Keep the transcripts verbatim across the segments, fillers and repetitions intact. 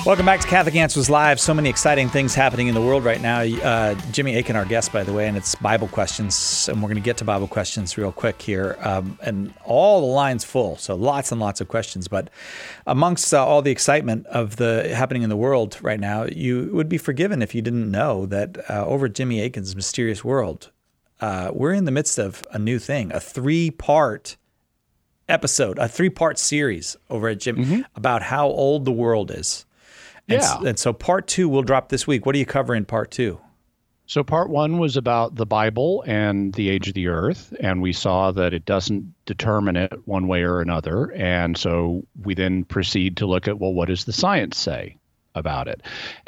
Welcome back to Catholic Answers Live. So many exciting things happening in the world right now. Uh, Jimmy Akin, our guest, by the way, and it's Bible questions. And we're going to get to Bible questions real quick here. Um, and all the lines full, so lots and lots of questions. But amongst uh, all the excitement of the happening in the world right now, you would be forgiven if you didn't know that uh, over at Jimmy Akin's Mysterious World, uh, we're in the midst of a new thing, a three-part episode, a three-part series over at Jimmy mm-hmm. about how old the world is. And, yeah. and so part two will drop this week. What do you cover in part two? So part one was about the Bible and the age of the earth, and we saw that it doesn't determine it one way or another. And so we then proceed to look at, well, what does the science say about it?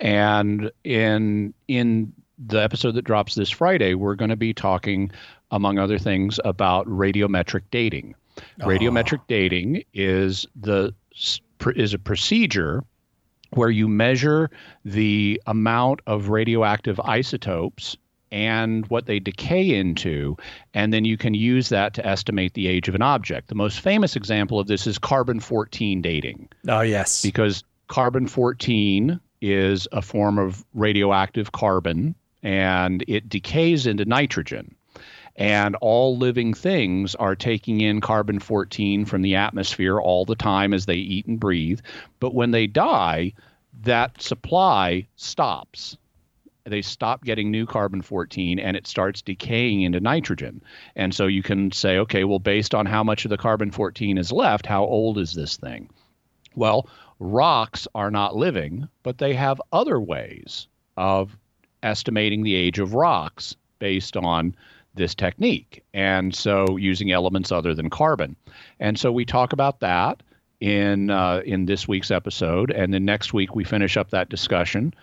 And in in the episode that drops this Friday, we're going to be talking, among other things, about radiometric dating. Oh. Radiometric dating is the is a procedure where you measure the amount of radioactive isotopes and what they decay into, and then you can use that to estimate the age of an object. The most famous example of this is carbon fourteen dating. Oh, yes. Because carbon fourteen is a form of radioactive carbon, and it decays into nitrogen. And all living things are taking in carbon fourteen from the atmosphere all the time as they eat and breathe. But when they die, that supply stops. They stop getting new carbon fourteen, and it starts decaying into nitrogen. And so you can say, okay, well, based on how much of the carbon fourteen is left, how old is this thing? Well, rocks are not living, but they have other ways of estimating the age of rocks based on this technique, and so using elements other than carbon. And so we talk about that in uh, in this week's episode, and then next week we finish up that discussion,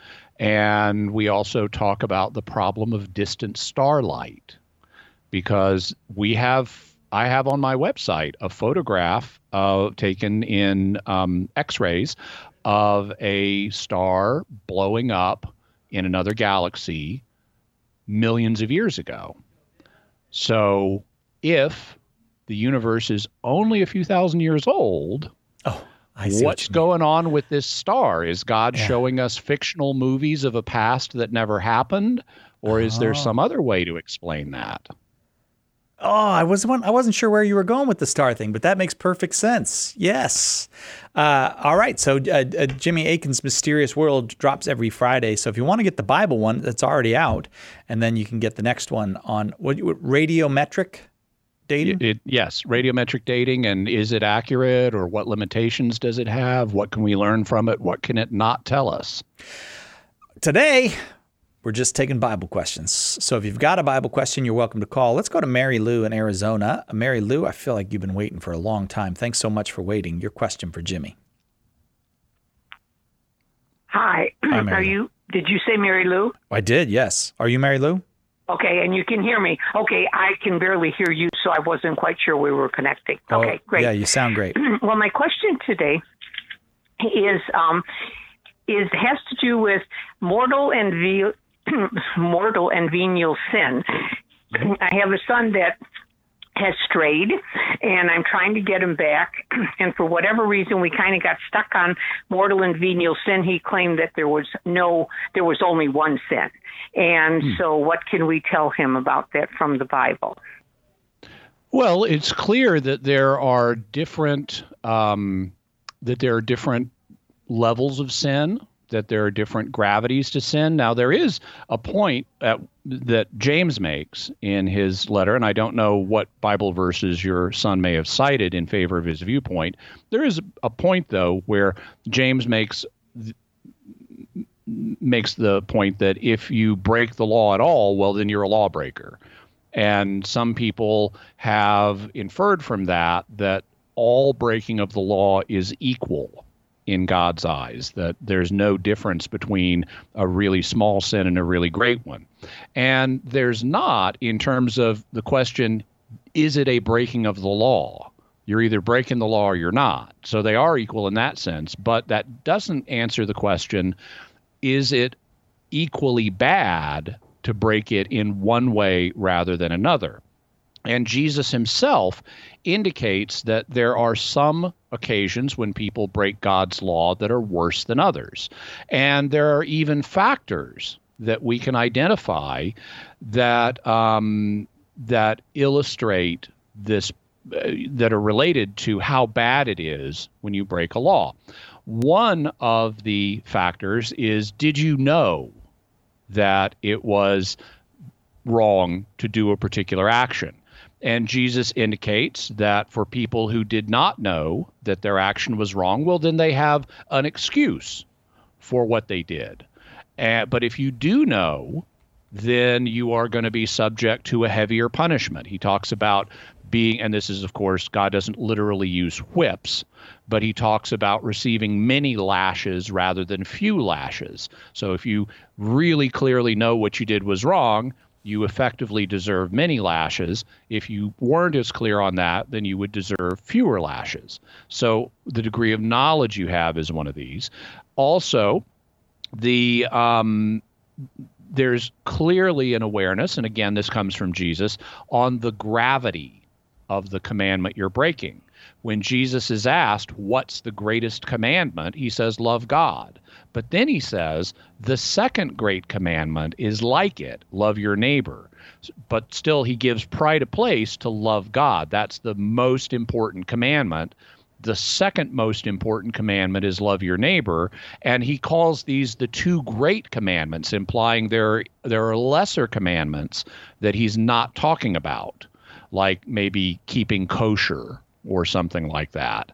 and we also talk about the problem of distant starlight, because we have I have on my website a photograph uh, taken in um, X-rays of a star blowing up in another galaxy millions of years ago. So if the universe is only a few thousand years old, oh, I see what's what going on with this star? Is God yeah. showing us fictional movies of a past that never happened? Or is oh. there some other way to explain that? Oh, I wasn't I wasn't sure where you were going with the star thing, but that makes perfect sense. Yes. Uh, all right. So uh, uh, Jimmy Akin's Mysterious World drops every Friday. So if you want to get the Bible one, that's already out, and then you can get the next one on what, what radiometric dating? It, it, yes, radiometric dating, and is it accurate, or what limitations does it have? What can we learn from it? What can it not tell us? Today, we're just taking Bible questions. So if you've got a Bible question, you're welcome to call. Let's go to Mary Lou in Arizona. Mary Lou, I feel like you've been waiting for a long time. Thanks so much for waiting. Your question for Jimmy. Hi. Hi, Mary Are Lou. you? Did you say Mary Lou? I did, yes. Are you Mary Lou? Okay, and you can hear me. Okay, I can barely hear you, so I wasn't quite sure we were connecting. Okay, oh, great. Yeah, you sound great. Well, my question today is um, is has to do with mortal and ve- mortal and venial sin. I have a son that has strayed, and I'm trying to get him back. And for whatever reason, we kind of got stuck on mortal and venial sin. He claimed that there was no, there was only one sin. And hmm. so what can we tell him about that from the Bible? Well, it's clear that there are different, um, that there are different levels of sin, that there are different gravities to sin. Now, there is a point at, that James makes in his letter, and I don't know what Bible verses your son may have cited in favor of his viewpoint. There is a point, though, where James makes makes the point that if you break the law at all, well, then you're a lawbreaker. And some people have inferred from that that all breaking of the law is equal in God's eyes, that there's no difference between a really small sin and a really great one. And there's not in terms of the question, is it a breaking of the law? You're either breaking the law or you're not. So they are equal in that sense, but that doesn't answer the question, is it equally bad to break it in one way rather than another? And Jesus himself indicates that there are some occasions when people break God's law that are worse than others. And there are even factors that we can identify that um, that illustrate this, uh, that are related to how bad it is when you break a law. One of the factors is, did you know that it was wrong to do a particular action? And Jesus indicates that for people who did not know that their action was wrong, well, then they have an excuse for what they did. Uh, but if you do know, then you are going to be subject to a heavier punishment. He talks about being, and this is, of course, God doesn't literally use whips, but he talks about receiving many lashes rather than few lashes. So if you really clearly know what you did was wrong, you effectively deserve many lashes. If you weren't as clear on that, then you would deserve fewer lashes. So the degree of knowledge you have is one of these. Also, the um, there's clearly an awareness, and again, this comes from Jesus, on the gravity of the commandment you're breaking. When Jesus is asked, what's the greatest commandment? He says, love God. But then he says, the second great commandment is like it, love your neighbor. But still, he gives pride of place to love God. That's the most important commandment. The second most important commandment is love your neighbor. And he calls these the two great commandments, implying there, there are lesser commandments that he's not talking about, like maybe keeping kosher or something like that.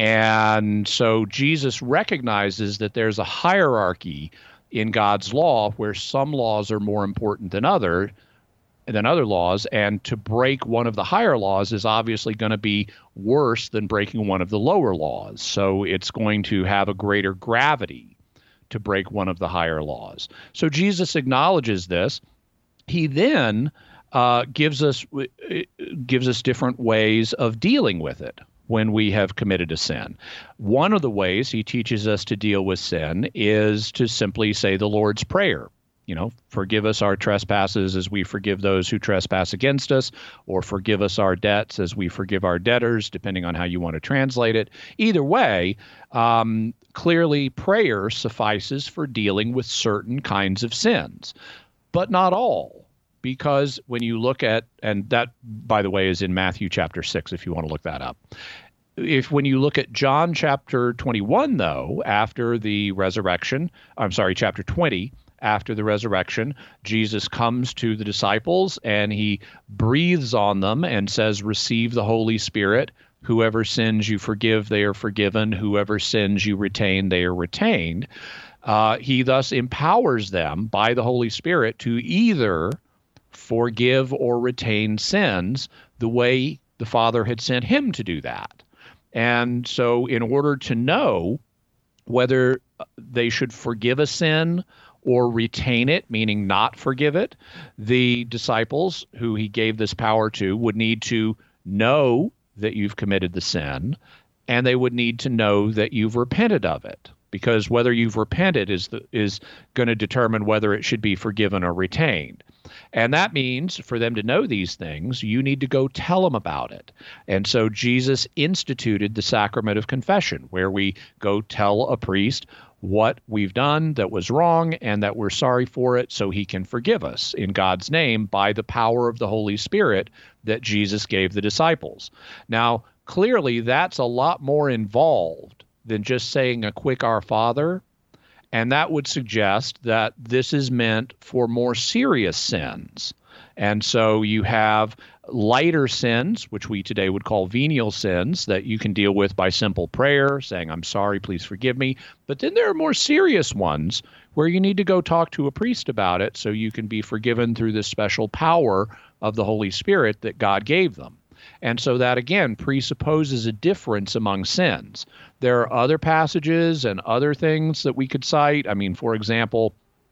And so Jesus recognizes that there's a hierarchy in God's law where some laws are more important than other than other laws, and to break one of the higher laws is obviously going to be worse than breaking one of the lower laws. So it's going to have a greater gravity to break one of the higher laws. So Jesus acknowledges this. He then Uh, gives us gives us different ways of dealing with it when we have committed a sin. One of the ways he teaches us to deal with sin is to simply say the Lord's Prayer. You know, forgive us our trespasses as we forgive those who trespass against us, or forgive us our debts as we forgive our debtors, depending on how you want to translate it. Either way, um, clearly prayer suffices for dealing with certain kinds of sins, but not all. Because when you look at, and that, by the way, is in Matthew chapter six, if you want to look that up. If when you look at John chapter twenty-one, though, after the resurrection, I'm sorry, chapter twenty, after the resurrection, Jesus comes to the disciples and he breathes on them and says, receive the Holy Spirit. Whoever sins you forgive, they are forgiven. Whoever sins you retain, they are retained. Uh, he thus empowers them by the Holy Spirit to either forgive or retain sins the way the Father had sent him to do that. And so in order to know whether they should forgive a sin or retain it, meaning not forgive it, the disciples who he gave this power to would need to know that you've committed the sin, and they would need to know that you've repented of it. Because whether you've repented is the, is going to determine whether it should be forgiven or retained. And that means for them to know these things, you need to go tell them about it. And so Jesus instituted the sacrament of confession, where we go tell a priest what we've done that was wrong and that we're sorry for it so he can forgive us in God's name by the power of the Holy Spirit that Jesus gave the disciples. Now, clearly, that's a lot more involved than just saying a quick Our Father. And that would suggest that this is meant for more serious sins. And so you have lighter sins, which we today would call venial sins, that you can deal with by simple prayer, saying, I'm sorry, please forgive me. But then there are more serious ones where you need to go talk to a priest about it so you can be forgiven through the special power of the Holy Spirit that God gave them. And so that, again, presupposes a difference among sins. There are other passages and other things that we could cite. I mean, for example,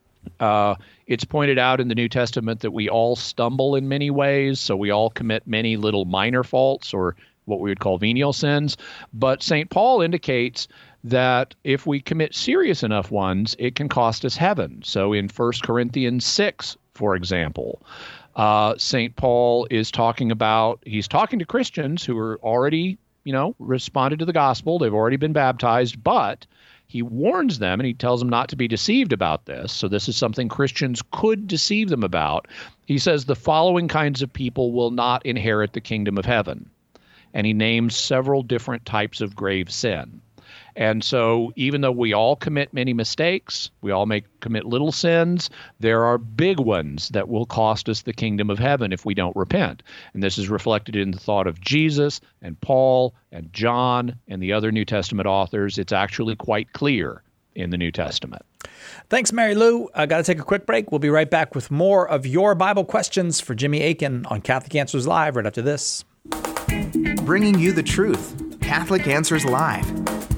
uh, it's pointed out in the New Testament that we all stumble in many ways, so we all commit many little minor faults, or what we would call venial sins. But Saint Paul indicates that if we commit serious enough ones, it can cost us heaven. So in First Corinthians six, for example, Uh, Saint Paul is talking about, he's talking to Christians who are already, you know, responded to the gospel. They've already been baptized, but he warns them and he tells them not to be deceived about this. So this is something Christians could deceive them about. He says the following kinds of people will not inherit the kingdom of heaven. And he names several different types of grave sin. And so even though we all commit many mistakes, we all make commit little sins, there are big ones that will cost us the kingdom of heaven if we don't repent. And this is reflected in the thought of Jesus and Paul and John and the other New Testament authors. It's actually quite clear in the New Testament. Thanks, Mary Lou. I got to take a quick break. We'll be right back with more of your Bible questions for Jimmy Akin on Catholic Answers Live right after this. Bringing you the truth. Catholic Answers Live.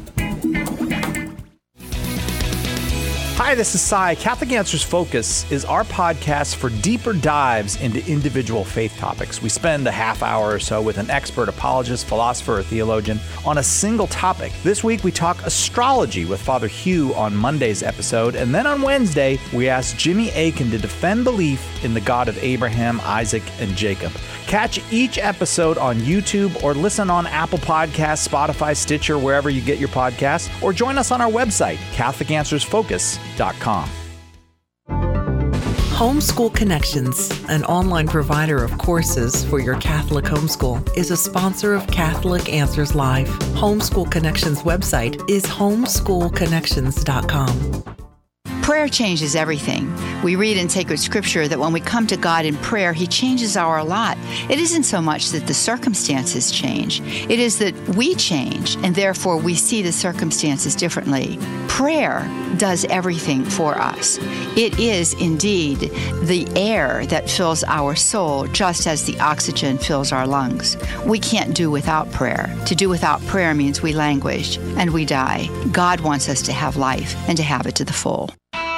Hi, this is Cy. Catholic Answers Focus is our podcast for deeper dives into individual faith topics. We spend a half hour or so with an expert apologist, philosopher, or theologian on a single topic. This week, we talk astrology with Father Hugh on Monday's episode. And then on Wednesday, we ask Jimmy Akin to defend belief in the God of Abraham, Isaac, and Jacob. Catch each episode on YouTube or listen on Apple Podcasts, Spotify, Stitcher, wherever you get your podcasts, or join us on our website, Catholic Answers Focus dot com. Homeschool Connections, an online provider of courses for your Catholic homeschool, is a sponsor of Catholic Answers Live. Homeschool Connections website is homeschool connections dot com. Prayer changes everything. We read in sacred scripture that when we come to God in prayer, He changes our lot. It isn't so much that the circumstances change. It is that we change, and therefore we see the circumstances differently. Prayer does everything for us. It is indeed the air that fills our soul, just as the oxygen fills our lungs. We can't do without prayer. To do without prayer means we languish and we die. God wants us to have life and to have it to the full.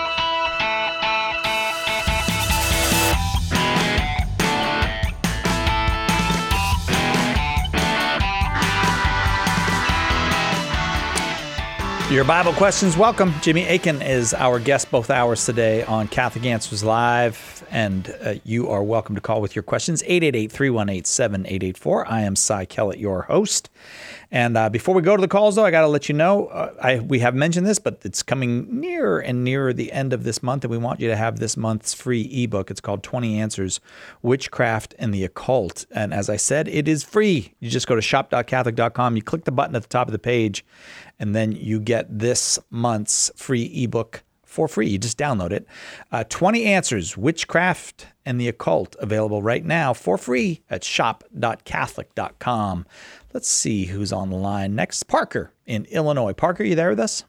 Your Bible questions, welcome. Jimmy Akin is our guest both hours today on Catholic Answers Live, and uh, you are welcome to call with your questions, eight eight eight, three one eight, seven eight eight four. I am Cy Kellett, your host. And uh, before we go to the calls, though, I got to let you know, uh, I we have mentioned this, but it's coming nearer and nearer the end of this month, and we want you to have this month's free ebook. It's called twenty Answers, Witchcraft and the Occult. And as I said, it is free. You just go to shop dot catholic dot com, you click the button at the top of the page, and then you get this month's free ebook for free. You just download it. Uh, twenty Answers, Witchcraft and the Occult, available right now for free at shop dot catholic dot com. Let's see who's on the line next. Parker in Illinois. Parker, you there with us?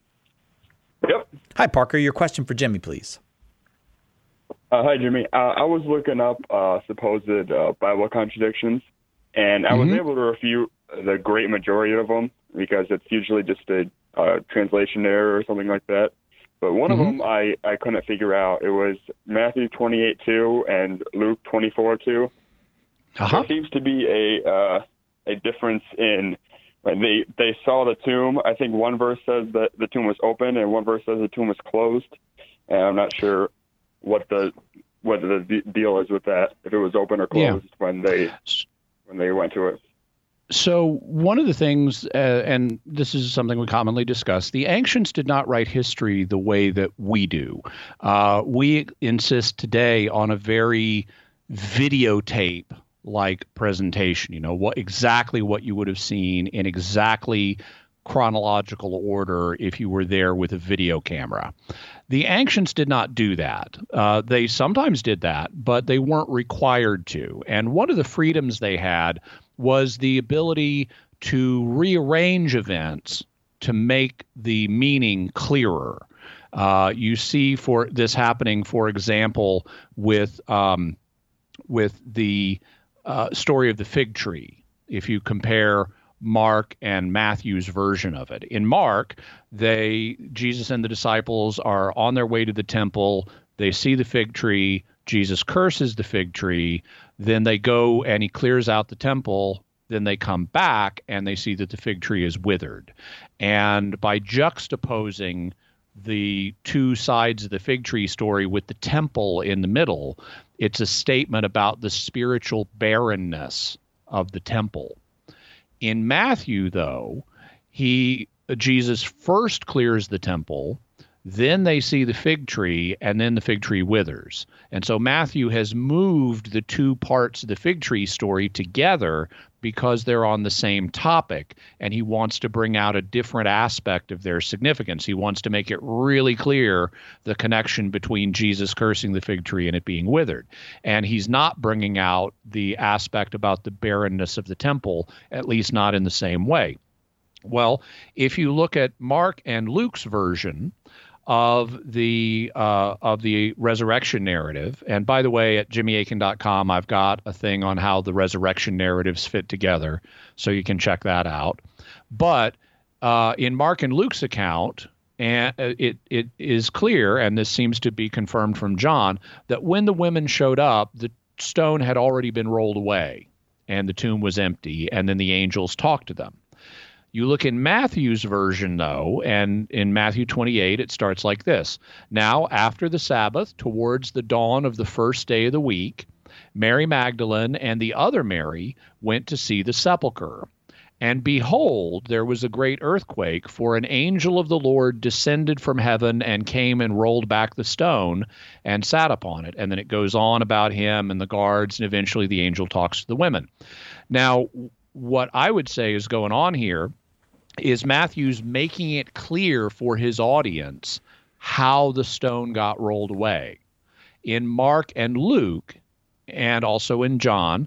Yep. Hi, Parker. Your question for Jimmy, please. Uh, hi, Jimmy. Uh, I was looking up uh, supposed uh, Bible contradictions, and I Mm-hmm. was able to refute the great majority of them because it's usually just a uh, translation error or something like that. But one Mm-hmm. of them I, I couldn't figure out. It was Matthew twenty-eight two and Luke twenty-four two. Uh-huh. There seems to be a uh, a difference in like they they saw the tomb. I think one verse says that the tomb was open, and one verse says the tomb was closed. And I'm not sure what the what the de- deal is with that. If it was open or closed Yeah. when they when they went to it. So one of the things, uh, and this is something we commonly discuss, the ancients did not write history the way that we do. Uh, we insist today on a very videotape-like presentation, you know, what exactly what you would have seen in exactly chronological order if you were there with a video camera. The ancients did not do that. Uh, they sometimes did that, but they weren't required to. And one of the freedoms they had was the ability to rearrange events to make the meaning clearer. Uh, you see for this happening, for example, with um, with the uh, story of the fig tree. If you compare Mark and Matthew's version of it. In Mark, they Jesus and the disciples are on their way to the temple. They see the fig tree. Jesus curses the fig tree. Then they go and he clears out the temple. Then they come back and they see that the fig tree is withered. And by juxtaposing the two sides of the fig tree story with the temple in the middle. It's a statement about the spiritual barrenness of the temple. In Matthew, though, he Jesus first clears the temple, then they see the fig tree, and then the fig tree withers. And so Matthew has moved the two parts of the fig tree story together because they're on the same topic, and he wants to bring out a different aspect of their significance. He wants to make it really clear the connection between Jesus cursing the fig tree and it being withered. And he's not bringing out the aspect about the barrenness of the temple, at least not in the same way. Well, if you look at Mark and Luke's version of the uh, of the resurrection narrative. And by the way, at jimmy akin dot com, I've got a thing on how the resurrection narratives fit together, so you can check that out. But uh, in Mark and Luke's account, and it it is clear, and this seems to be confirmed from John, that when the women showed up, the stone had already been rolled away, and the tomb was empty, and then the angels talked to them. You look in Matthew's version, though, and in Matthew twenty-eight, it starts like this. Now, after the Sabbath, towards the dawn of the first day of the week, Mary Magdalene and the other Mary went to see the sepulchre. And behold, there was a great earthquake, for an angel of the Lord descended from heaven and came and rolled back the stone and sat upon it. And then it goes on about him and the guards, and eventually the angel talks to the women. Now, what I would say is going on here is Matthew's making it clear for his audience how the stone got rolled away. In Mark and Luke, and also in John,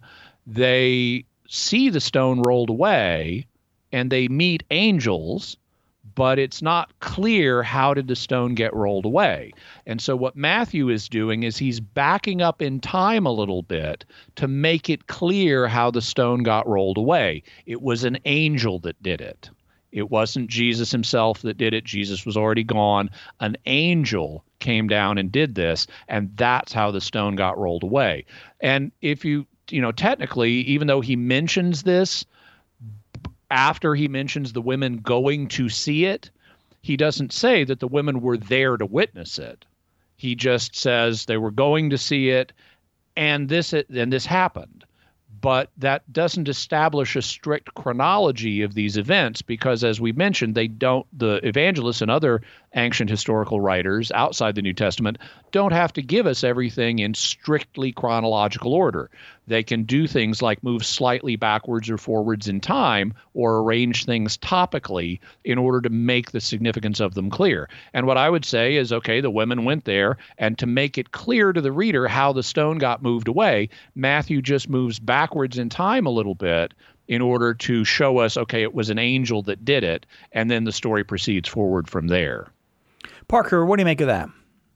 they see the stone rolled away and they meet angels, but it's not clear how did the stone get rolled away. And so what Matthew is doing is he's backing up in time a little bit to make it clear how the stone got rolled away. It was an angel that did it. It wasn't Jesus himself that did it. Jesus was already gone. An angel came down and did this, and that's how the stone got rolled away. And if you, you know, technically, even though he mentions this, after he mentions the women going to see it, he doesn't say that the women were there to witness it. He just says they were going to see it, and this and this happened. But that doesn't establish a strict chronology of these events because, as we mentioned, they don't, the evangelists and other ancient historical writers outside the New Testament don't have to give us everything in strictly chronological order. They can do things like move slightly backwards or forwards in time or arrange things topically in order to make the significance of them clear. And what I would say is, okay, the women went there, and to make it clear to the reader how the stone got moved away, Matthew just moves backwards in time a little bit in order to show us, okay, it was an angel that did it, and then the story proceeds forward from there. Parker, what do you make of that?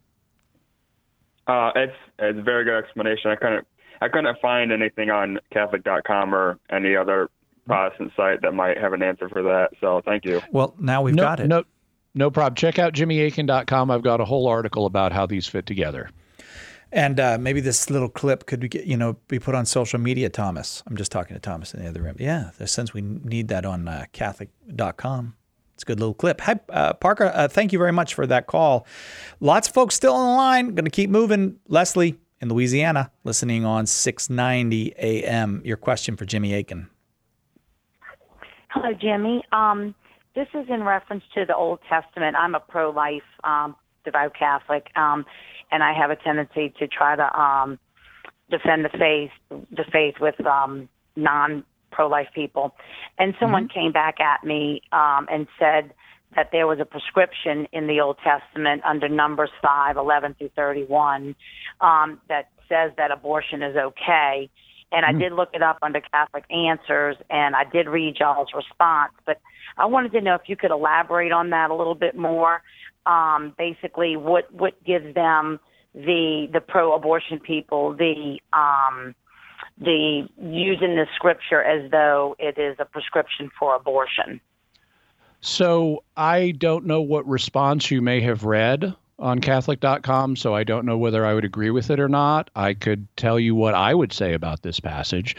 Uh, it's it's a very good explanation. I couldn't I couldn't find anything on Catholic dot com or any other Protestant site that might have an answer for that. So thank you. Well, now we've no, got it. No, no problem. Check out jimmy akin dot com. I've got a whole article about how these fit together. And uh, maybe this little clip could be, you know, be put on social media, Thomas. I'm just talking to Thomas in the other room. Yeah, since we need that on uh, Catholic dot com. It's a good little clip. Hi, uh, Parker, uh, thank you very much for that call. Lots of folks still on the line. Going to keep moving. Leslie in Louisiana, listening on six ninety A M. Your question for Jimmy Akin. Hello, Jimmy. Um, this is in reference to the Old Testament. I'm a pro-life, um, devout Catholic, um, and I have a tendency to try to um, defend the faith, the faith with um, non pro-life people. And someone mm-hmm. came back at me um, and said that there was a prescription in the Old Testament under Numbers five, eleven through thirty-one, um, that says that abortion is okay. And I mm-hmm. did look it up under Catholic Answers, and I did read y'all's response. But I wanted to know if you could elaborate on that a little bit more. Um, basically, what, what gives them, the the pro-abortion people, the um, the using the scripture as though it is a prescription for abortion? So I don't know what response you may have read, on Catholic dot com, so I don't know whether I would agree with it or not. I could tell you what I would say about this passage.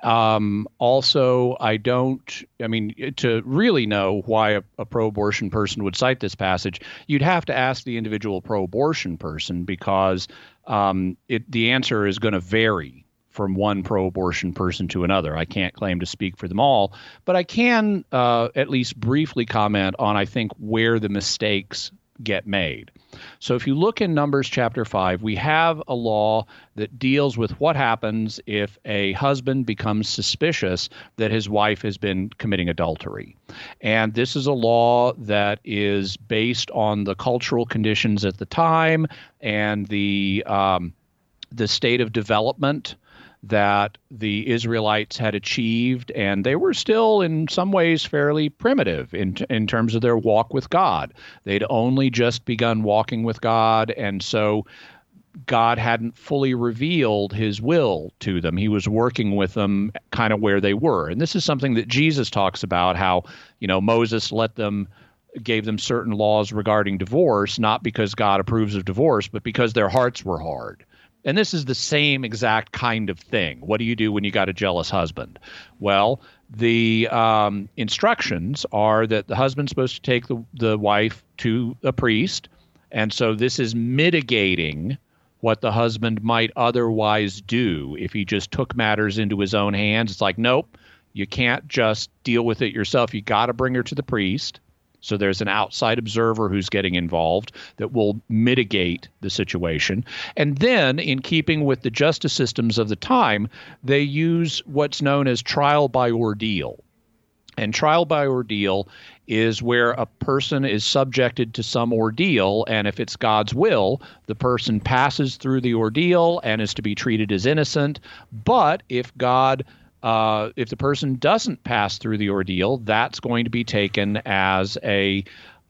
Um, also, I don't, I mean, to really know why a, a pro-abortion person would cite this passage, you'd have to ask the individual pro-abortion person, because um, it, the answer is going to vary from one pro-abortion person to another. I can't claim to speak for them all, but I can uh, at least briefly comment on, I think, where the mistakes get made. So if you look in Numbers chapter five, we have a law that deals with what happens if a husband becomes suspicious that his wife has been committing adultery. And this is a law that is based on the cultural conditions at the time and the um, the state of development that the Israelites had achieved, and they were still in some ways fairly primitive in in terms of their walk with God. They'd only just begun walking with God, and so God hadn't fully revealed his will to them. He was working with them kind of where they were. And this is something that Jesus talks about, how, you know, Moses let them gave them certain laws regarding divorce, not because God approves of divorce, but because their hearts were hard. And this is the same exact kind of thing. What do you do when you got a jealous husband? Well, the um, instructions are that the husband's supposed to take the, the wife to a priest. And so this is mitigating what the husband might otherwise do if he just took matters into his own hands. It's like, nope, you can't just deal with it yourself. You got to bring her to the priest. So there's an outside observer who's getting involved that will mitigate the situation. And then, in keeping with the justice systems of the time, they use what's known as trial by ordeal. And trial by ordeal is where a person is subjected to some ordeal, and if it's God's will, the person passes through the ordeal and is to be treated as innocent. But if God Uh, if the person doesn't pass through the ordeal, that's going to be taken as a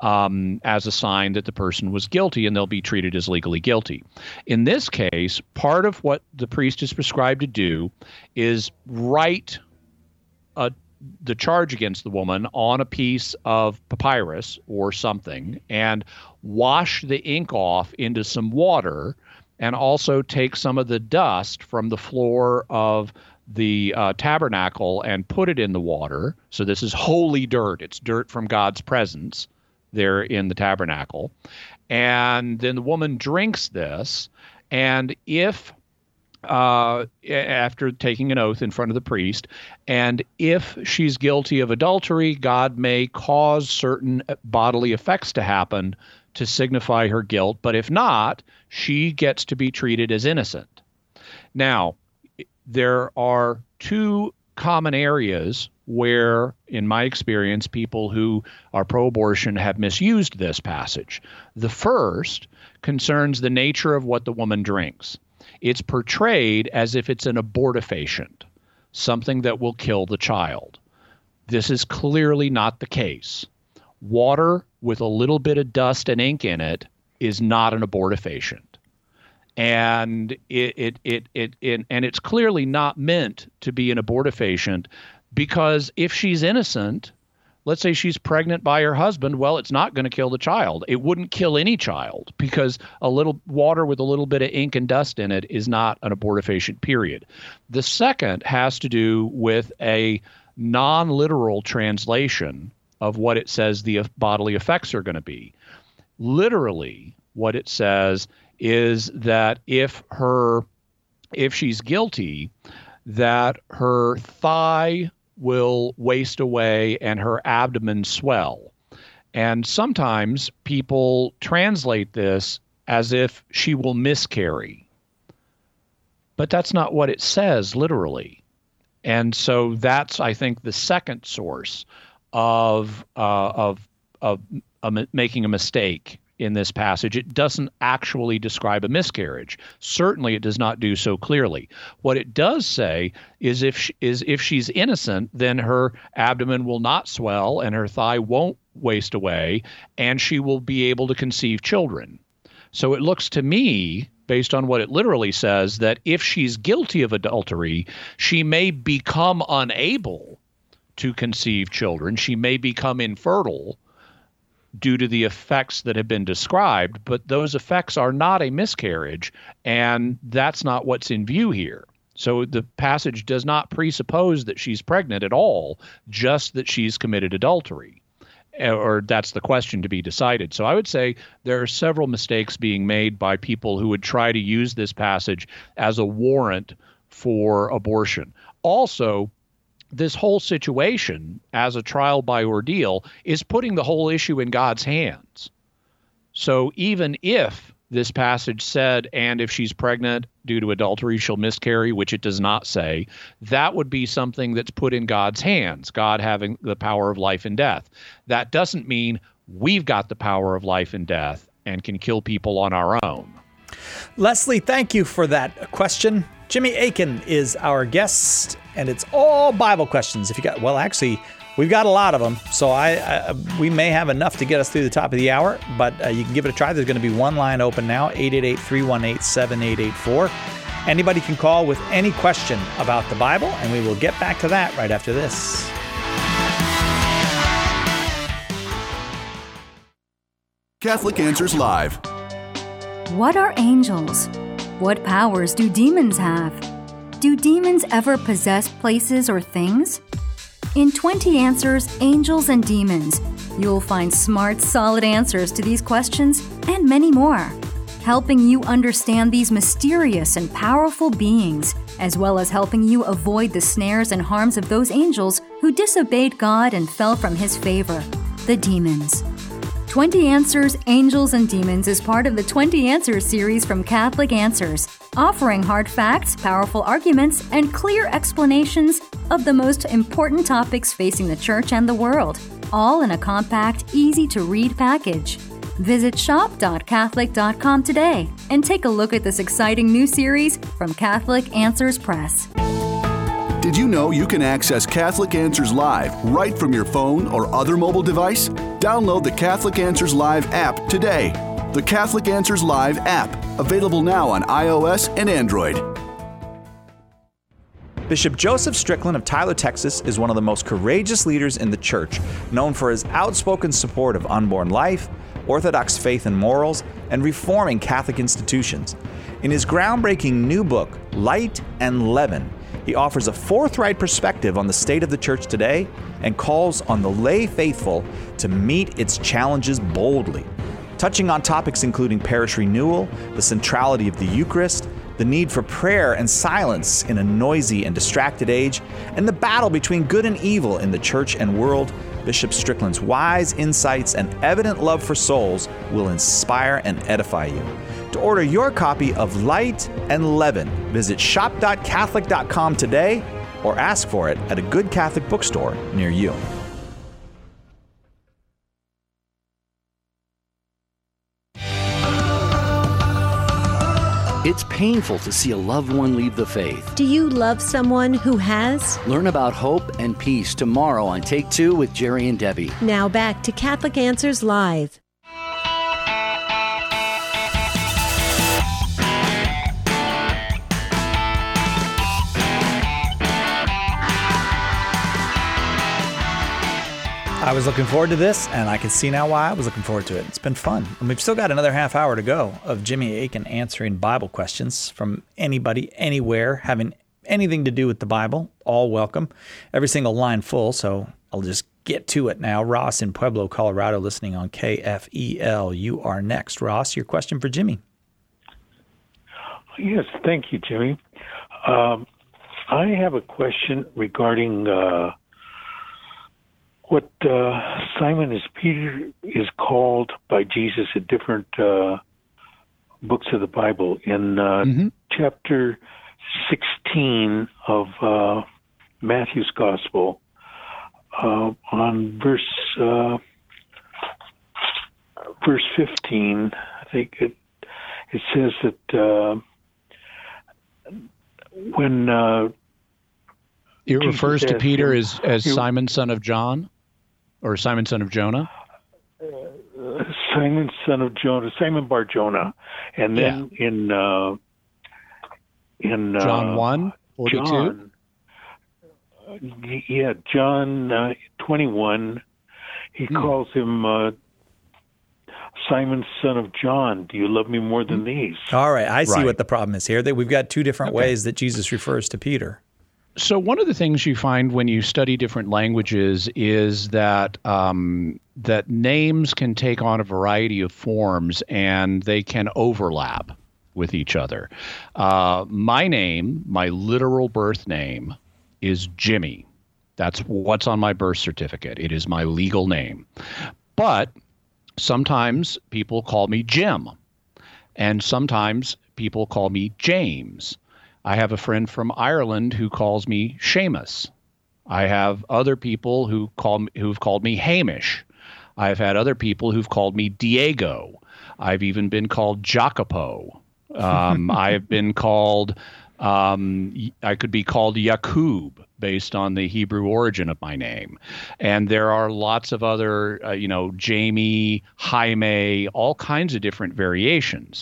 um, as a sign that the person was guilty, and they'll be treated as legally guilty. In this case, part of what the priest is prescribed to do is write a, the charge against the woman on a piece of papyrus or something, and wash the ink off into some water, and also take some of the dust from the floor of the uh, tabernacle and put it in the water. So this is holy dirt. It's dirt from God's presence there in the tabernacle. And then the woman drinks this. And if, uh, after taking an oath in front of the priest, and if she's guilty of adultery, God may cause certain bodily effects to happen to signify her guilt. But if not, she gets to be treated as innocent. Now, there are two common areas where, in my experience, people who are pro-abortion have misused this passage. The first concerns the nature of what the woman drinks. It's portrayed as if it's an abortifacient, something that will kill the child. This is clearly not the case. Water with a little bit of dust and ink in it is not an abortifacient. And it, it, it, it, it, and it's clearly not meant to be an abortifacient, because if she's innocent, let's say she's pregnant by her husband, well, it's not going to kill the child. It wouldn't kill any child, because a little water with a little bit of ink and dust in it is not an abortifacient, period. The second has to do with a non-literal translation of what it says the bodily effects are going to be. Literally, what it says is that if her, if she's guilty, that her thigh will waste away and her abdomen swell. And sometimes people translate this as if she will miscarry. But that's not what it says literally. And so that's, I think, the second source of uh, of of uh, making a mistake in this passage. It doesn't actually describe a miscarriage. Certainly, it does not do so clearly. What it does say is if she, is if she's innocent, then her abdomen will not swell and her thigh won't waste away, and she will be able to conceive children. So it looks to me, based on what it literally says, that if she's guilty of adultery, she may become unable to conceive children. She may become infertile. due to the effects that have been described, but those effects are not a miscarriage, and that's not what's in view here. So the passage does not presuppose that she's pregnant at all, just that she's committed adultery, or that's the question to be decided. So I would say there are several mistakes being made by people who would try to use this passage as a warrant for abortion. Also, this whole situation as a trial by ordeal is putting the whole issue in God's hands. So even if this passage said, and if she's pregnant due to adultery, she'll miscarry, which it does not say, that would be something that's put in God's hands, God having the power of life and death. That doesn't mean we've got the power of life and death and can kill people on our own. Leslie, thank you for that question. Jimmy Akin is our guest, and it's all Bible questions. If you got, well, actually, we've got a lot of them, so I, I we may have enough to get us through the top of the hour, but uh, you can give it a try. There's going to be one line open now, eight eight eight, three one eight, seven eight eight four. Anybody can call with any question about the Bible, and we will get back to that right after this. Catholic Answers Live. What are angels? What powers do demons have? Do demons ever possess places or things? In twenty Answers, Angels and Demons, you'll find smart, solid answers to these questions and many more, helping you understand these mysterious and powerful beings, as well as helping you avoid the snares and harms of those angels who disobeyed God and fell from His favor, the demons. twenty Answers, Angels and Demons is part of the twenty Answers series from Catholic Answers, offering hard facts, powerful arguments, and clear explanations of the most important topics facing the Church and the world, all in a compact, easy-to-read package. Visit shop dot catholic dot com today and take a look at this exciting new series from Catholic Answers Press. Did you know you can access Catholic Answers Live right from your phone or other mobile device? Download the Catholic Answers Live app today. The Catholic Answers Live app, available now on iOS and Android. Bishop Joseph Strickland of Tyler, Texas, is one of the most courageous leaders in the Church, known for his outspoken support of unborn life, Orthodox faith and morals, and reforming Catholic institutions. In his groundbreaking new book, Light and Leaven, he offers a forthright perspective on the state of the Church today and calls on the lay faithful to meet its challenges boldly, touching on topics including parish renewal, the centrality of the Eucharist, the need for prayer and silence in a noisy and distracted age, and the battle between good and evil in the Church and world. Bishop Strickland's wise insights and evident love for souls will inspire and edify you. To order your copy of Light and Leaven, visit shop dot catholic dot com today or ask for it at a good Catholic bookstore near you. It's painful to see a loved one leave the faith. Do you love someone who has? Learn about hope and peace tomorrow on Take Two with Jerry and Debbie. Now back to Catholic Answers Live. I was looking forward to this, and I can see now why I was looking forward to it. It's been fun. And we've still got another half hour to go of Jimmy Akin answering Bible questions from anybody, anywhere, having anything to do with the Bible. All welcome. Every single line full, so I'll just get to it now. Ross in Pueblo, Colorado, listening on K F E L. You are next. Ross, your question for Jimmy. Yes, thank you, Jimmy. Um, I have a question regarding... Uh, What uh, Simon is Peter is called by Jesus in different uh, books of the Bible. In uh, mm-hmm. chapter sixteen of uh, Matthew's Gospel, uh, on verse uh, verse fifteen, I think it it says that uh, when uh, it refers to Peter him, as as he, Simon, son of John. Or Simon, son of Jonah? Uh, Simon, son of Jonah, Simon Bar Jonah. And then yeah. in uh, in uh, John one, forty-two? John, uh, yeah, John uh, twenty-one, he hmm. calls him uh, Simon, son of John, do you love me more than these? All right, I see Right. what the problem is here. That we've got two different Okay. ways that Jesus refers to Peter. So one of the things you find when you study different languages is that um, that names can take on a variety of forms and they can overlap with each other. Uh, my name, my literal birth name, is Jimmy. That's what's on my birth certificate. It is my legal name. But sometimes people call me Jim, and sometimes people call me James. I have a friend from Ireland who calls me Seamus. I have other people who call me, who've called me Hamish. I've had other people who've called me Diego. I've even been called Jacopo. Um, I've been called, um, I could be called Yakub based on the Hebrew origin of my name. And there are lots of other, uh, you know, Jamie, Jaime, all kinds of different variations.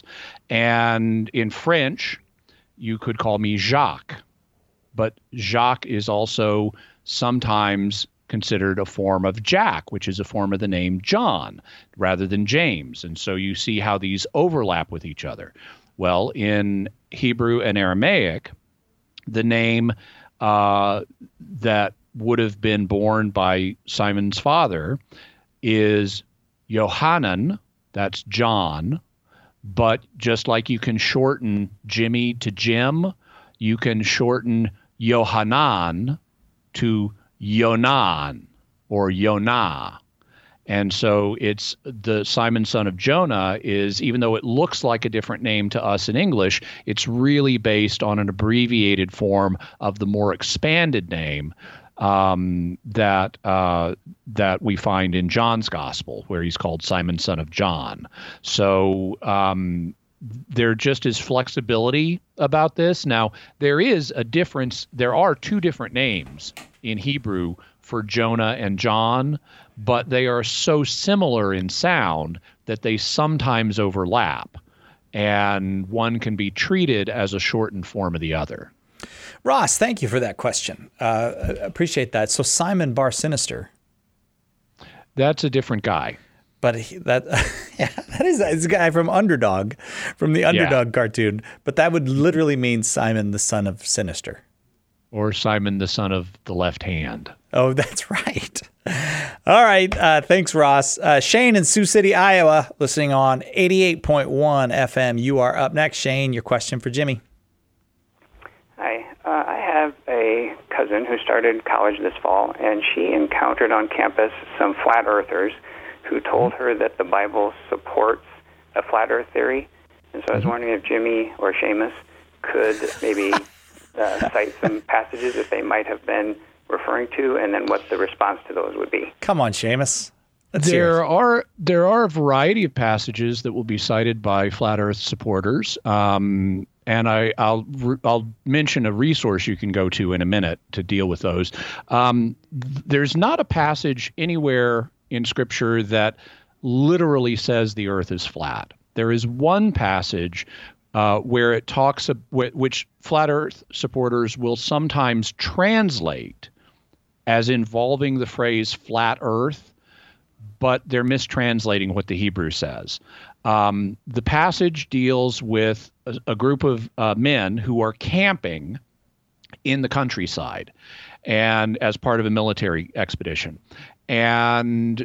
And in French, you could call me Jacques, but Jacques is also sometimes considered a form of Jack, which is a form of the name John rather than James. And so you see how these overlap with each other. Well, in Hebrew and Aramaic, the name uh, that would have been borne by Simon's father is Yohanan, that's John. But just like you can shorten Jimmy to Jim, you can shorten Yohanan to Yonan or Yonah. And so it's the Simon, son of Jonah is, even though it looks like a different name to us in English, it's really based on an abbreviated form of the more expanded name um, that uh, that we find in John's Gospel, where he's called Simon, son of John. So um, there just is flexibility about this. Now, there is a difference. There are two different names in Hebrew for Jonah and John, but they are so similar in sound that they sometimes overlap, and one can be treated as a shortened form of the other. Ross, thank you for that question. Uh, appreciate that. So Simon Bar Sinister. That's a different guy. But he, that yeah, that is that's a guy from Underdog, from the Underdog yeah. cartoon. But that would literally mean Simon, the son of Sinister. Or Simon, the son of the left hand. Oh, that's right. All right. Uh, thanks, Ross. Uh, Shane in Sioux City, Iowa, listening on eighty-eight point one F M. You are up next. Shane, your question for Jimmy. Hi. Uh, I have a cousin who started college this fall, and she encountered on campus some flat earthers who told her that the Bible supports a flat earth theory. And so I was wondering if Jimmy or Seamus could maybe uh, cite some passages that they might have been referring to, and then what the response to those would be. Come on, Seamus. Let's there are there are a variety of passages that will be cited by flat Earth supporters, um, and I, I'll I'll mention a resource you can go to in a minute to deal with those. Um, there's not a passage anywhere in Scripture that literally says the Earth is flat. There is one passage uh, where it talks, which flat Earth supporters will sometimes translate as involving the phrase flat Earth, but they're mistranslating what the Hebrew says. Um, the passage deals with a, a group of uh, men who are camping in the countryside and as part of a military expedition. And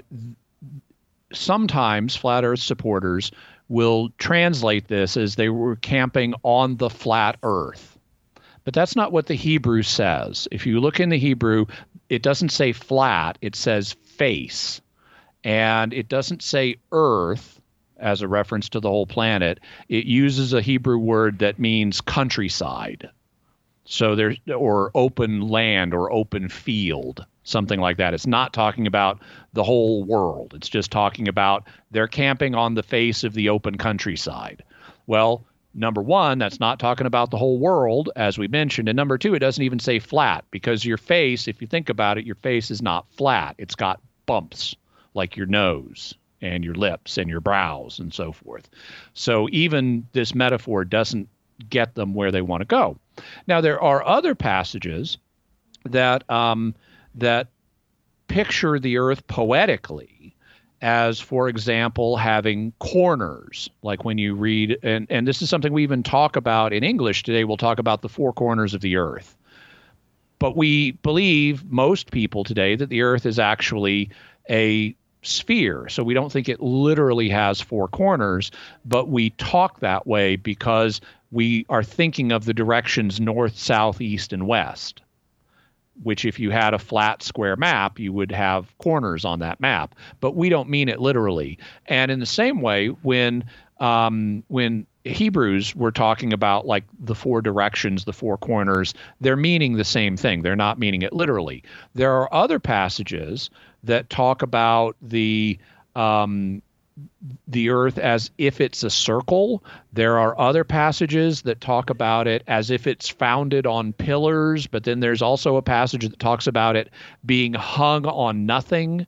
sometimes flat Earth supporters will translate this as they were camping on the flat Earth. But that's not what the Hebrew says. If you look in the Hebrew, it doesn't say flat, it says face. And it doesn't say earth as a reference to the whole planet. It uses a Hebrew word that means countryside. So there's, or open land or open field, something like that. It's not talking about the whole world. It's just talking about they're camping on the face of the open countryside. Well, number one, that's not talking about the whole world, as we mentioned. And number two, it doesn't even say flat, because your face, if you think about it, your face is not flat. It's got bumps, like your nose and your lips and your brows and so forth. So even this metaphor doesn't get them where they want to go. Now, there are other passages that um, that picture the earth poetically as, for example, having corners, like when you read, and, and this is something we even talk about in English today. We'll talk about the four corners of the earth. But we believe, most people today, that the earth is actually a sphere. So we don't think it literally has four corners, but we talk that way because we are thinking of the directions north, south, east, and west, which if you had a flat square map, you would have corners on that map. But we don't mean it literally. And in the same way, when um, when Hebrews were talking about like the four directions, the four corners, they're meaning the same thing. They're not meaning it literally. There are other passages that talk about the um, the earth as if it's a circle. There are other passages that talk about it as if it's founded on pillars, but then there's also a passage that talks about it being hung on nothing.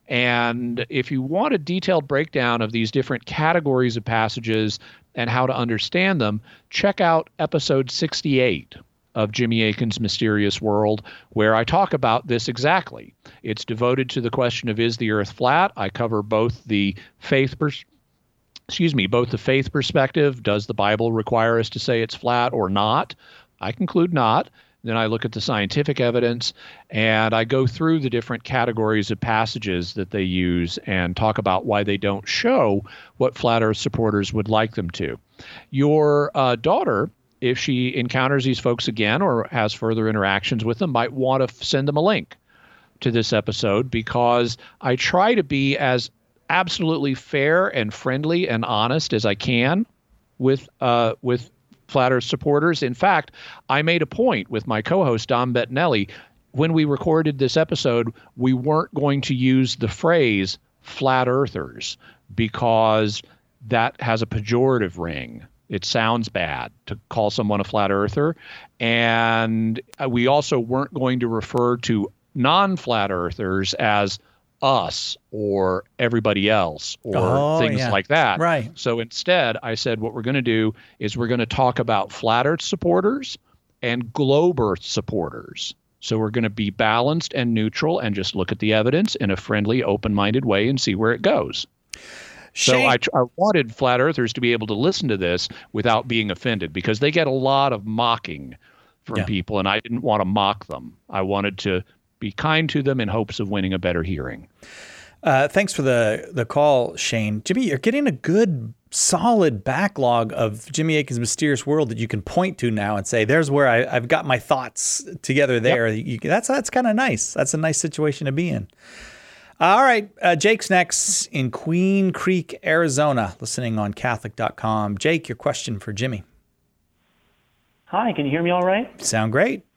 And if you want a detailed breakdown of these different categories of passages and how to understand them, check out episode sixty-eight of Jimmy Akin's Mysterious World, where I talk about this exactly. It's devoted to the question of, is the earth flat? I cover both the faith pers- excuse me, both the faith perspective, does the Bible require us to say it's flat or not? I conclude not. Then I look at the scientific evidence, and I go through the different categories of passages that they use and talk about why they don't show what flat earth supporters would like them to. Your uh, daughter, if she encounters these folks again or has further interactions with them, might want to f- send them a link to this episode, because I try to be as absolutely fair and friendly and honest as I can with uh, with flat earth supporters. In fact, I made a point with my co-host, Don Bettinelli, when we recorded this episode, we weren't going to use the phrase flat earthers because that has a pejorative ring. It sounds bad to call someone a flat earther. And we also weren't going to refer to non-flat earthers as us or everybody else or oh, things yeah. like that. Right. So instead, I said what we're going to do is we're going to talk about flat earth supporters and globe earth supporters. So we're going to be balanced and neutral and just look at the evidence in a friendly, open-minded way and see where it goes. So I, I wanted flat earthers to be able to listen to this without being offended, because they get a lot of mocking from Yeah. people, and I didn't want to mock them. I wanted to be kind to them in hopes of winning a better hearing. Uh, thanks for the the call, Shane. Jimmy, you're getting a good, solid backlog of Jimmy Akin's Mysterious World that you can point to now and say, there's where I, I've got my thoughts together there. Yep. You, that's that's kind of nice. That's a nice situation to be in. All right, uh, Jake's next in Queen Creek, Arizona, listening on Catholic dot com. Jake, your question for Jimmy. Hi, can you hear me all right? Sound great.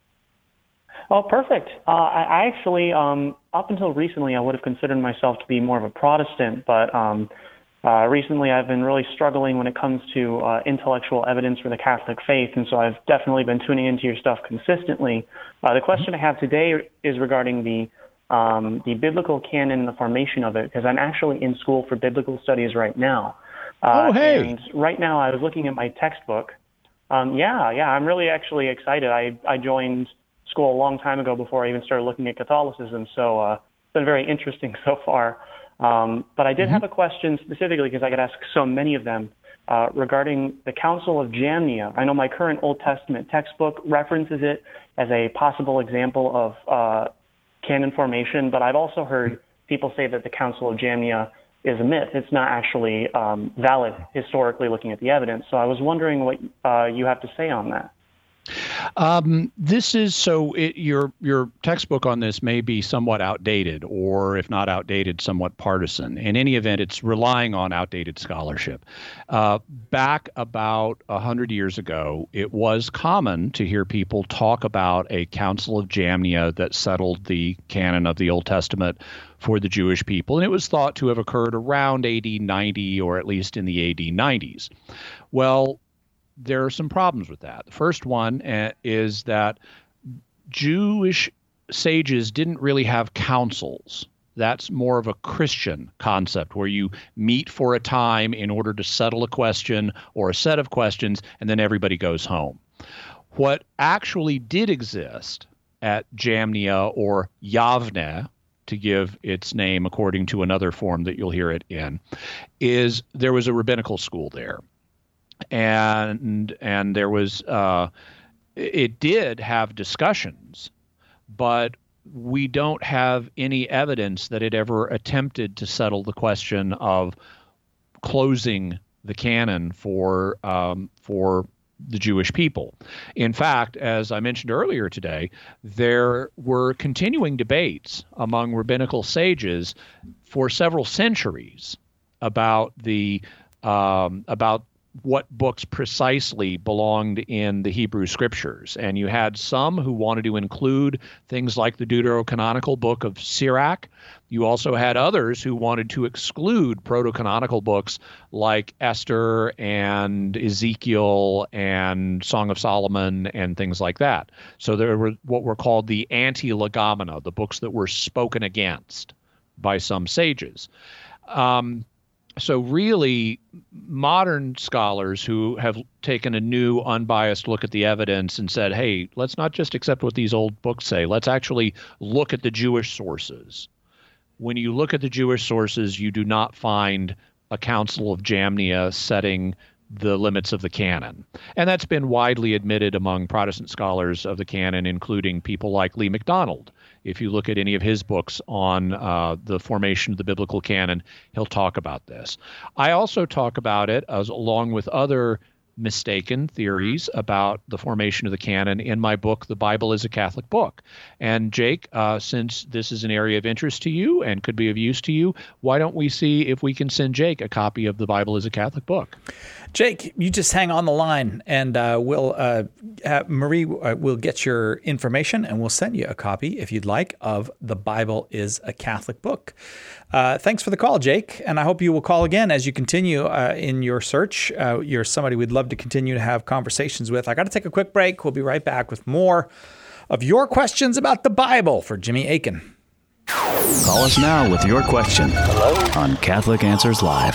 Oh, perfect. Uh, I, I actually, um, up until recently, I would have considered myself to be more of a Protestant, but um, uh, recently I've been really struggling when it comes to uh, intellectual evidence for the Catholic faith, and so I've definitely been tuning into your stuff consistently. Uh, the question I have today is regarding the um, the biblical canon and the formation of it, because I'm actually in school for biblical studies right now. Uh, oh, hey. And right now I was looking at my textbook. Um, yeah, yeah, I'm really actually excited. I, I joined school a long time ago before I even started looking at Catholicism, so uh, it's been very interesting so far. Um, but I did mm-hmm. have a question specifically, because I could ask so many of them, uh, regarding the Council of Jamnia. I know my current Old Testament textbook references it as a possible example of uh, canon formation, but I've also heard people say that the Council of Jamnia is a myth. It's not actually um, valid historically looking at the evidence. So I was wondering what uh, you have to say on that. Um, this is so it, your your textbook on this may be somewhat outdated, or if not outdated, somewhat partisan. In any event, it's relying on outdated scholarship. Uh, back about a hundred years ago, it was common to hear people talk about a Council of Jamnia that settled the canon of the Old Testament for the Jewish people, and it was thought to have occurred around A D ninety, or at least in the A D nineties. Well, there are some problems with that. The first one uh, is that Jewish sages didn't really have councils. That's more of a Christian concept, where you meet for a time in order to settle a question or a set of questions, and then everybody goes home. What actually did exist at Jamnia, or Yavne, to give its name according to another form that you'll hear it in, is there was a rabbinical school there. And and there was, uh, it did have discussions, but we don't have any evidence that it ever attempted to settle the question of closing the canon for um, for the Jewish people. In fact, as I mentioned earlier today, there were continuing debates among rabbinical sages for several centuries about the um, about what books precisely belonged in the Hebrew Scriptures. And you had some who wanted to include things like the Deuterocanonical book of Sirach. You also had others who wanted to exclude proto-canonical books like Esther and Ezekiel and Song of Solomon and things like that. So there were what were called the anti-legomena, the books that were spoken against by some sages. Um, So really, modern scholars who have taken a new, unbiased look at the evidence and said, hey, let's not just accept what these old books say. Let's actually look at the Jewish sources. When you look at the Jewish sources, you do not find a Council of Jamnia setting the limits of the canon. And that's been widely admitted among Protestant scholars of the canon, including people like Lee McDonald. If you look at any of his books on uh, the formation of the biblical canon, he'll talk about this. I also talk about it as along with other mistaken theories about the formation of the canon in my book, The Bible is a Catholic Book. And Jake, uh, since this is an area of interest to you and could be of use to you, why don't we see if we can send Jake a copy of The Bible is a Catholic Book? Jake, you just hang on the line, and uh, we'll uh, have, Marie uh, will get your information, and we'll send you a copy, if you'd like, of The Bible is a Catholic Book. Uh, thanks for the call, Jake, and I hope you will call again as you continue uh, in your search. Uh, you're somebody we'd love to continue to have conversations with. I got to take a quick break. We'll be right back with more of your questions about the Bible for Jimmy Akin. Call us now with your question on Catholic Answers Live.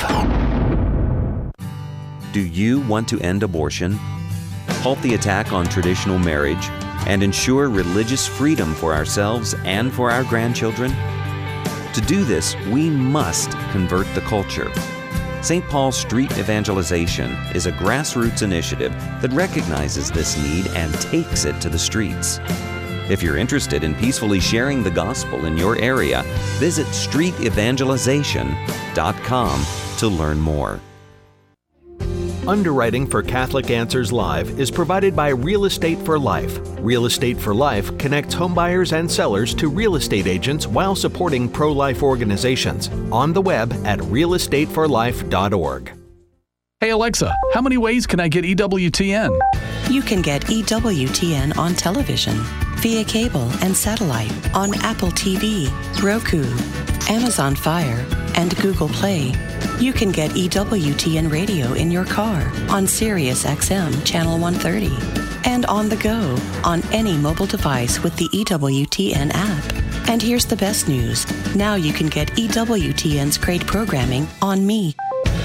Do you want to end abortion, halt the attack on traditional marriage, and ensure religious freedom for ourselves and for our grandchildren? To do this, we must convert the culture. Saint Paul's Street Evangelization is a grassroots initiative that recognizes this need and takes it to the streets. If you're interested in peacefully sharing the gospel in your area, visit street evangelization dot com to learn more. Underwriting for Catholic Answers Live is provided by Real Estate for Life. Real Estate for Life connects homebuyers and sellers to real estate agents while supporting pro-life organizations. On the web at real estate for life dot org. Hey Alexa, how many ways can I get E W T N? You can get E W T N on television, via cable and satellite, on Apple T V, Roku, Amazon Fire, and Google Play. You can get E W T N radio in your car on Sirius X M Channel one thirty and on the go on any mobile device with the E W T N app. And here's the best news. Now you can get E W T N's great programming on Me.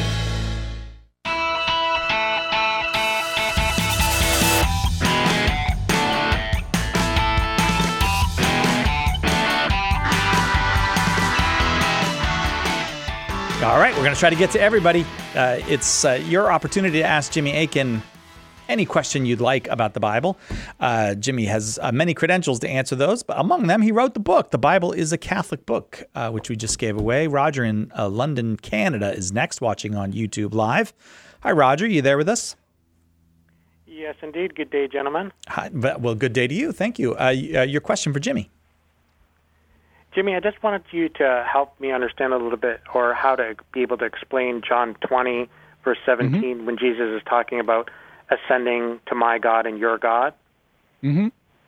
All right, we're going to try to get to everybody. Uh, it's uh, your opportunity to ask Jimmy Akin any question you'd like about the Bible. Uh, Jimmy has uh, many credentials to answer those, but among them, he wrote the book, The Bible is a Catholic Book, uh, which we just gave away. Roger in uh, London, Canada is next, watching on YouTube Live. Hi, Roger. You there with us? Yes, indeed. Good day, gentlemen. Hi, well, good day to you. Thank you. Uh, uh, your question for Jimmy. Jimmy, I just wanted you to help me understand a little bit, or how to be able to explain John twenty, verse seventeen, mm-hmm. when Jesus is talking about ascending to my God and your God. Mm-hmm.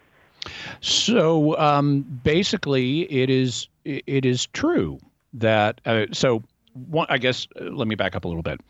So um, basically, it is it is true that uh, so. One, I guess uh, let me back up a little bit.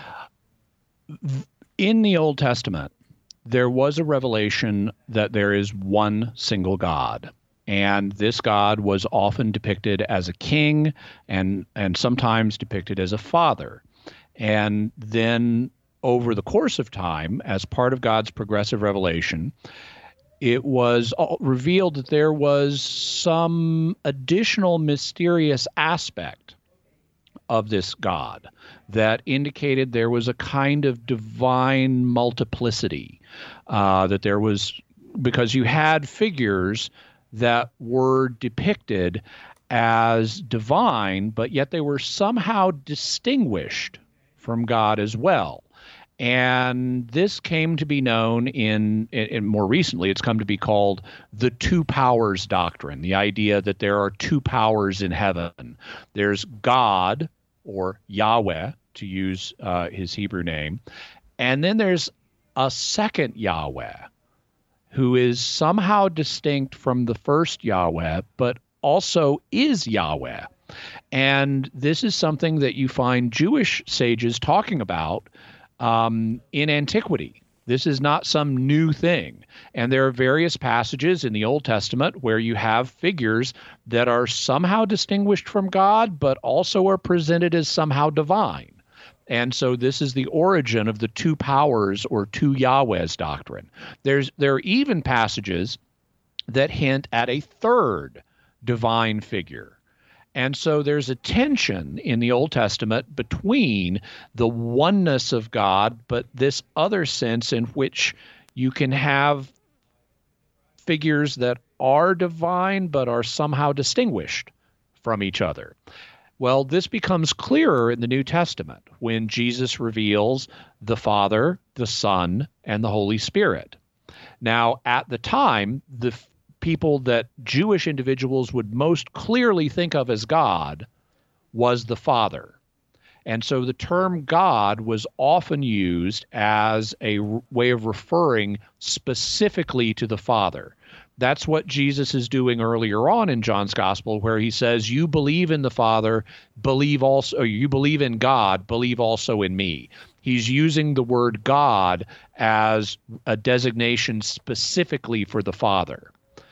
In the Old Testament, there was a revelation that there is one single God. And this God was often depicted as a king and and sometimes depicted as a father. And then over the course of time, as part of God's progressive revelation, it was revealed that there was some additional mysterious aspect of this God that indicated there was a kind of divine multiplicity, uh, that there was, because you had figures that were depicted as divine, but yet they were somehow distinguished from God as well. And this came to be known in, in, in more recently, it's come to be called the two powers doctrine, the idea that there are two powers in heaven. There's God, or Yahweh, to use uh, his Hebrew name, and then there's a second Yahweh, who is somehow distinct from the first Yahweh, but also is Yahweh. And this is something that you find Jewish sages talking about um, in antiquity. This is not some new thing. And there are various passages in the Old Testament where you have figures that are somehow distinguished from God, but also are presented as somehow divine. And so this is the origin of the two powers or two Yahwehs doctrine. There's, there are even passages that hint at a third divine figure. And so there's a tension in the Old Testament between the oneness of God, but this other sense in which you can have figures that are divine but are somehow distinguished from each other. Well, this becomes clearer in the New Testament when Jesus reveals the Father, the Son, and the Holy Spirit. Now, at the time, the people that Jewish individuals would most clearly think of as God was the Father. And so the term God was often used as a way of referring specifically to the Father. That's what Jesus is doing earlier on in John's Gospel, where he says, you believe in the Father, believe also, or you believe in God, believe also in me. He's using the word God as a designation specifically for the Father.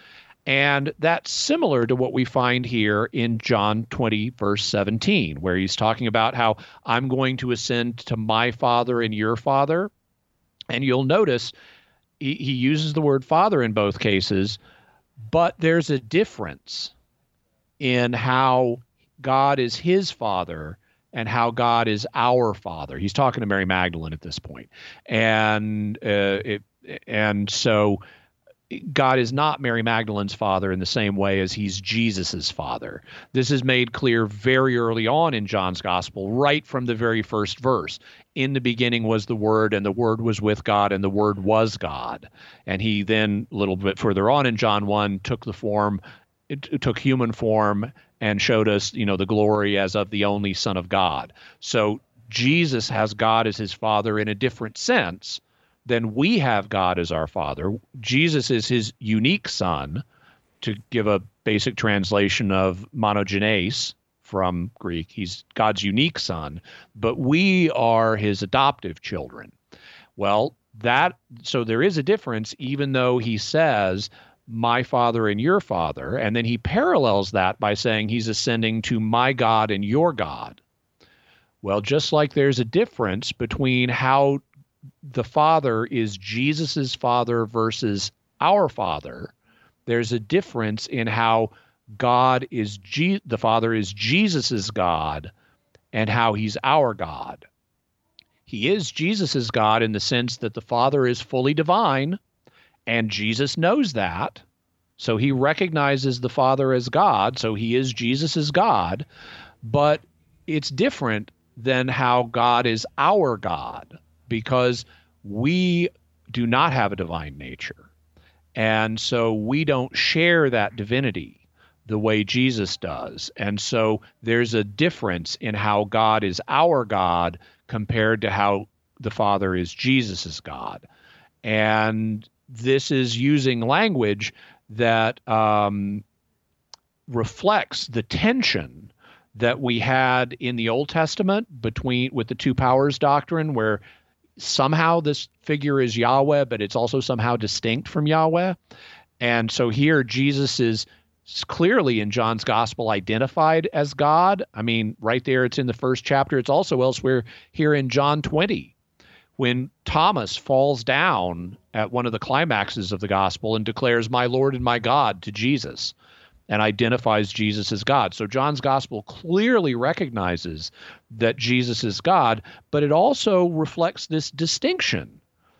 And that's similar to what we find here in John twenty, verse seventeen, where he's talking about how I'm going to ascend to my Father and your Father. And you'll notice he, he uses the word Father in both cases, but there's a difference in how God is his Father and how God is our Father. He's talking to Mary Magdalene at this point. And, uh, it, and so God is not Mary Magdalene's father in the same way as he's Jesus's father. This is made clear very early on in John's Gospel, right from the very first verse. In the beginning was the Word, and the Word was with God, and the Word was God. And he then, a little bit further on in John one, took the form, it, it took human form and showed us, you know, the glory as of the only Son of God. So Jesus has God as his Father in a different sense than we have God as our Father. Jesus is his unique Son, to give a basic translation of monogenes from Greek. He's God's unique Son, but we are his adoptive children. Well, that so there is a difference, even though he says, my Father and your Father, and then he parallels that by saying he's ascending to my God and your God. Well, just like there's a difference between how the Father is Jesus's Father versus our Father, there's a difference in how God is Je- the Father is Jesus's God and how he's our God. He is Jesus's God in the sense that the Father is fully divine, and Jesus knows that. So he recognizes the Father as God, so he is Jesus's God, but it's different than how God is our God, because we do not have a divine nature. And so we don't share that divinity the way Jesus does. And so there's a difference in how God is our God compared to how the Father is Jesus's God. And this is using language that um, reflects the tension that we had in the Old Testament between with the two powers doctrine, where somehow this figure is Yahweh, but it's also somehow distinct from Yahweh. And so here Jesus is clearly in John's Gospel identified as God. I mean, right there, it's in the first chapter. It's also elsewhere here in John twenty, when Thomas falls down at one of the climaxes of the gospel and declares, "My Lord and my God," to Jesus, and identifies Jesus as God. So John's gospel clearly recognizes that Jesus is God, but it also reflects this distinction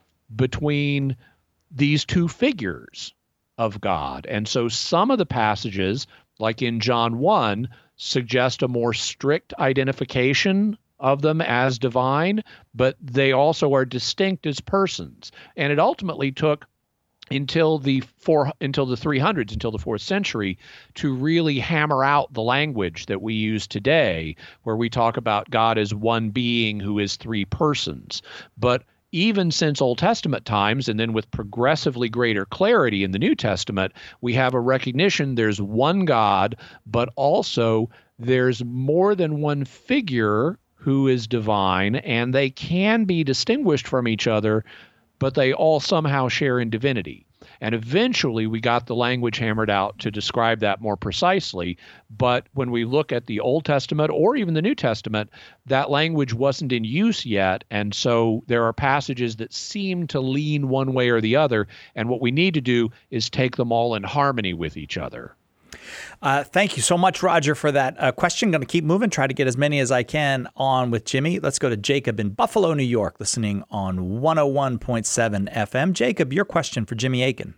between these two figures of God. And so some of the passages, like in John one, suggest a more strict identification of them as divine, but they also are distinct as persons. And it ultimately took until the four until the three hundreds, until the fourth century, to really hammer out the language that we use today, where we talk about God as one being who is three persons. But even since Old Testament times, and then with progressively greater clarity in the New Testament, we have a recognition there's one God, but also there's more than one figure who is divine, and they can be distinguished from each other, but they all somehow share in divinity. And eventually we got the language hammered out to describe that more precisely. But when we look at the Old Testament or even the New Testament, that language wasn't in use yet. And so there are passages that seem to lean one way or the other. And what we need to do is take them all in harmony with each other. Uh, thank you so much, Roger, for that uh, question. Going to keep moving, try to get as many as I can on with Jimmy. Let's go to Jacob in Buffalo, New York, listening on one oh one point seven F M. Jacob, your question for Jimmy Akin.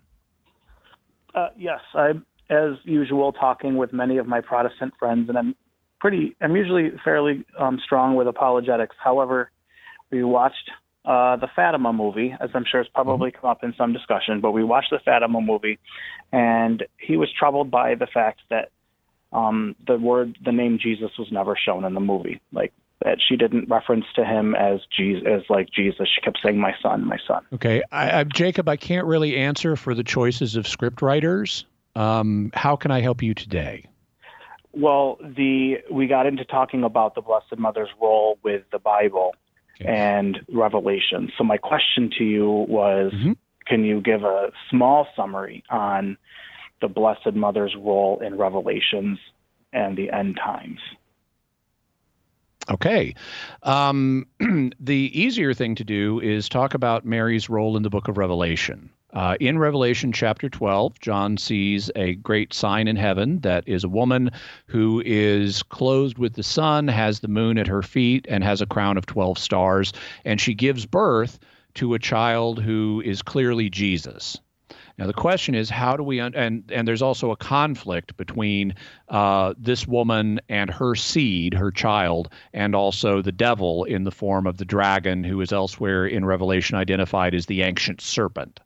Uh, yes, I'm, as usual, talking with many of my Protestant friends, and I'm pretty, I'm usually fairly um, strong with apologetics. However, we watched Uh, the Fatima movie, as I'm sure it's probably come up in some discussion, but we watched the Fatima movie, and he was troubled by the fact that um, the word, the name Jesus was never shown in the movie. Like, that she didn't reference to him as Jesus, as like Jesus. She kept saying, "My son, my son." Okay, I, I, Jacob, I can't really answer for the choices of script writers. Um, how can I help you today? Well, the we got into talking about the Blessed Mother's role with the Bible. Okay. And Revelation. So my question to you was, mm-hmm. Can you give a small summary on the Blessed Mother's role in Revelations and the end times? Okay. Um, the easier thing to do is talk about Mary's role in the book of Revelation. Uh, in Revelation chapter twelve, John sees a great sign in heaven that is a woman who is clothed with the sun, has the moon at her feet, and has a crown of twelve stars, and she gives birth to a child who is clearly Jesus. Now, the question is, how do we, un- and, and there's also a conflict between uh, this woman and her seed, her child, and also the devil in the form of the dragon, who is elsewhere in Revelation identified as the ancient serpent.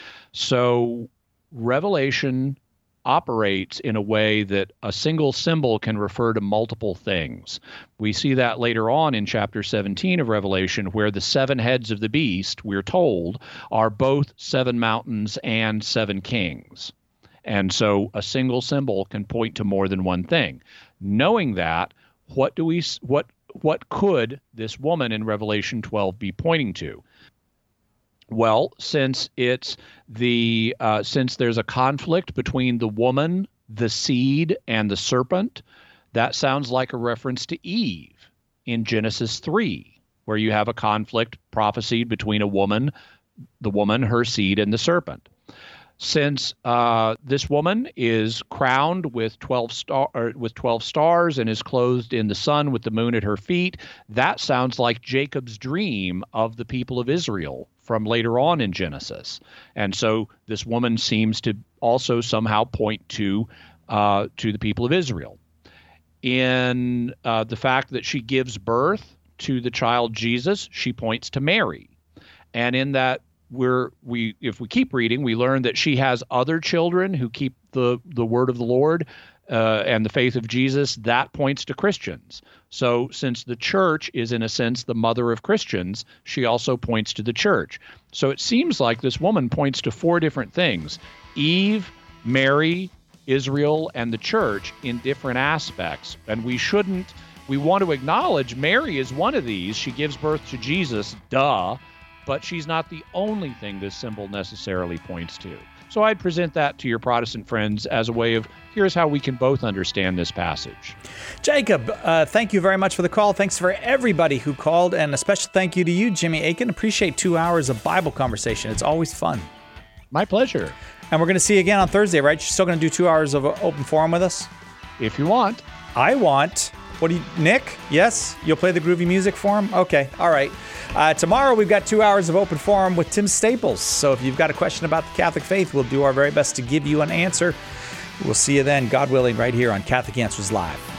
So Revelation operates in a way that a single symbol can refer to multiple things. We see that later on in chapter seventeen of Revelation, where the seven heads of the beast, we're told, are both seven mountains and seven kings. And so a single symbol can point to more than one thing. Knowing that, what do we what what could this woman in Revelation twelve be pointing to? Well, since it's the uh, since there's a conflict between the woman, the seed, and the serpent, that sounds like a reference to Eve in Genesis three, where you have a conflict prophesied between a woman, the woman, her seed, and the serpent. Since uh, this woman is crowned with twelve star or with twelve stars and is clothed in the sun with the moon at her feet, that sounds like Jacob's dream of the people of Israel from later on in Genesis. And so this woman seems to also somehow point to uh, to the people of Israel. In uh, the fact that she gives birth to the child Jesus, she points to Mary. And in that We're, we, if we keep reading, we learn that she has other children who keep the, the word of the Lord uh, and the faith of Jesus. That points to Christians. So since the church is, in a sense, the mother of Christians, she also points to the church. So it seems like this woman points to four different things: Eve, Mary, Israel, and the church in different aspects. And we shouldn't, we want to acknowledge Mary is one of these. She gives birth to Jesus, duh. But she's not the only thing this symbol necessarily points to. So I'd present that to your Protestant friends as a way of, here's how we can both understand this passage. Jacob, uh, thank you very much for the call. Thanks for everybody who called, and a special thank you to you, Jimmy Akin. Appreciate two hours of Bible conversation. It's always fun. My pleasure. And we're going to see you again on Thursday, right? You're still going to do two hours of open forum with us? If you want. I want. What do you, Nick? Yes? You'll play the groovy music for him? Okay. All right. Uh, tomorrow we've got two hours of open forum with Tim Staples. So if you've got a question about the Catholic faith, we'll do our very best to give you an answer. We'll see you then, God willing, right here on Catholic Answers Live.